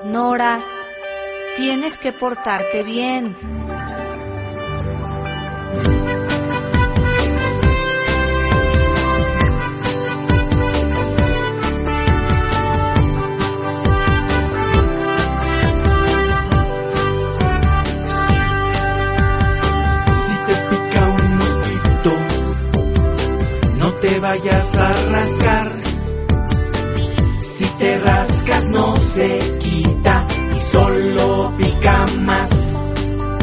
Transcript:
Nora, tienes que portarte bien. Si te pica un mosquito, no te vayas a rascar. Si te rascas no se quita y solo pica más.